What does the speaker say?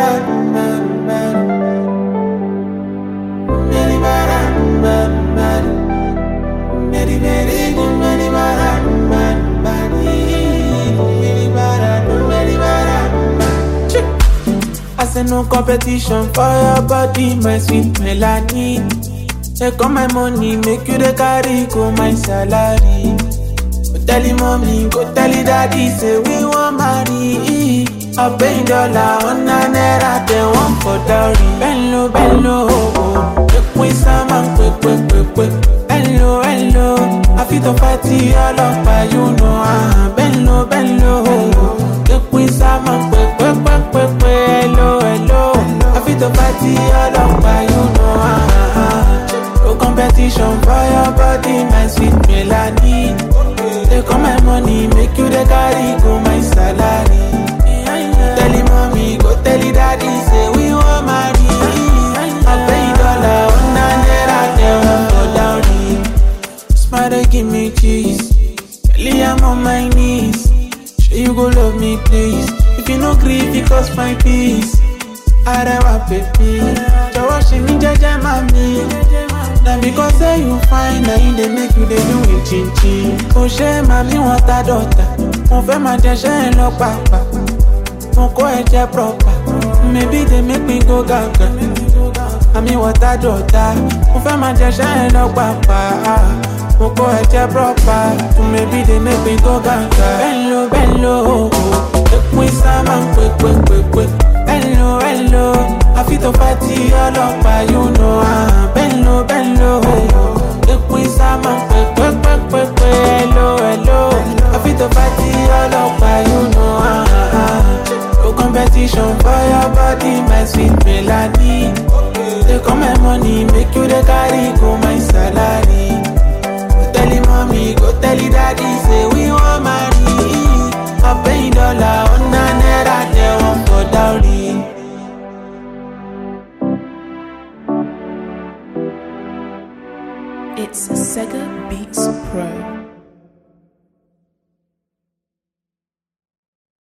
I say no competition for your body, my sweet Melanie. Take all my money, make you the carry, go my salary. Go tell him mommy, go tell him daddy, say we want marry. I pay dollar on a naira, they want for dowry. Bend low, quick with some quick. Hello, I feel the party all up, but you know bend low, quick with some quick. Hello, I feel the party all up, but you know no competition for your body, my sweet Melanie. Take all my money, make you the carry, go my salary. Tell him mommy, go tell him daddy, say we want marry. I pay dollar on a naira, they want for dowry. Smile, give me cheese. Kelly, I'm on my knees. Sure you go love me, please. If you no grieve, it cost my peace. I never baby. So washing me, jaja, mommy. Now because say you fine, now you they make you they do it chin chin. Oh shame, mommy, what a daughter. Mon fait ma déchets, no papa. Mon co est proper. Maybe they make me go gaga. I mean what a daughter. Mon fait ma déchets, no papa. Mon co est proper. Maybe they make me go gaga. Bend low. Take me some quick. Hello, I feel the party all up, but you know bend low. Take me some quick. Hello, I feel the party all up, but you know no competition for your body, my sweet Melanie. Take all my money, make you the carry, go my salary. Go tell him mommy, go tell him daddy, say we want marry. I pay dollar on a naira, they want for dowry. It's Sega Beats Pro.